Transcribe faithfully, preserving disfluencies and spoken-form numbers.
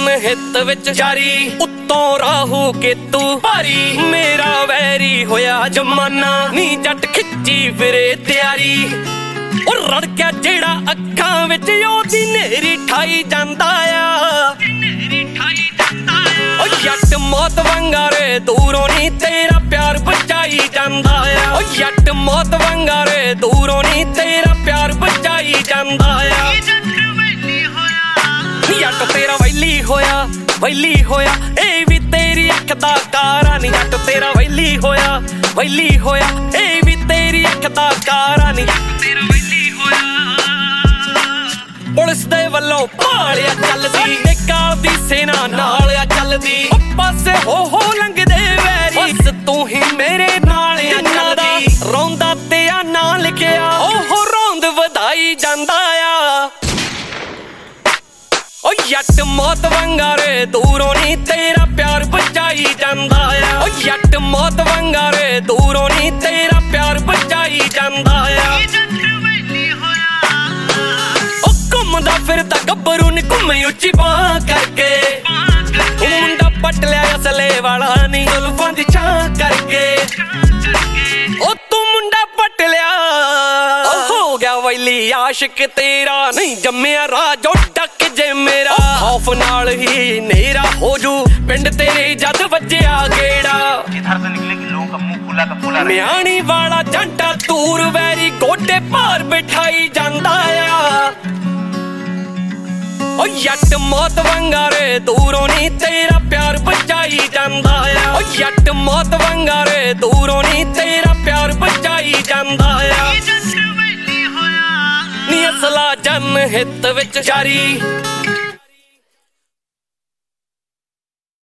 हित विच जारी उत्तों राहू केतू भारी मेरा वैरी होया जमाना नी जट खिच्ची फिरे तैयारी ओ रड़क्या जेड़ा अखां विच ओदी नेरी ठाई जांदा आ ओ जट मौत वंगारे दूरों नी तेरा प्यार बचाई जांदा आ ओ जट मौत वंगारे दूरों नी तेरा प्यार बचाई जांदा आ जट तेरा वैली होया वैली होया ए भी तेरी अख दा कारा नी जट तेरा वैली होया वैली होया ए भी तेरी अख दा कारा नी जट तेरा वैली होया पुलिस दे वल्लों भालिया चलदी ते काल दी सेना नाल आ चलदी ओ पासे हो हो लंघदे वैरी बस तू ही मेरे नाल आ चलदी रोंदा ते आ ना लिखिया ओहो रोंद वधाई जांदा आ ओ जट मौत वंगारे दूरों नी तेरा प्यार बचाई जांदा आ ओ जट मौत वंगारे दूरों नी तेरा प्यार बचाई जांदा आ ओ घुमदा फिरदा गब्बरू नी घुमे उच्ची बांह करके मुंडा पट लिया असले वाला नी जुल्फां दी छां करके ओ तू मुंडा पट लिया हो गया वैली आशिक तेरा नहीं जम्मिया राजो डक जे मेरा खौफ नाल ही नेरा हो जू पिंड तेरे जद वज्जिया गेड़ा जिधर से निकलेगी लोगों का मुंह फुला का फुला म्याणी वाला जंटा तूर वैरी गोडे भार बिठाई जांदा आ ओ जट मौत वंगारे दूरों नी तेरा प्यार बचाई जांदा आ ओ जट मौत वंगारे दूरों नी तेरा प्यार बचाई जांदा आ नी असला जन हित विच जारी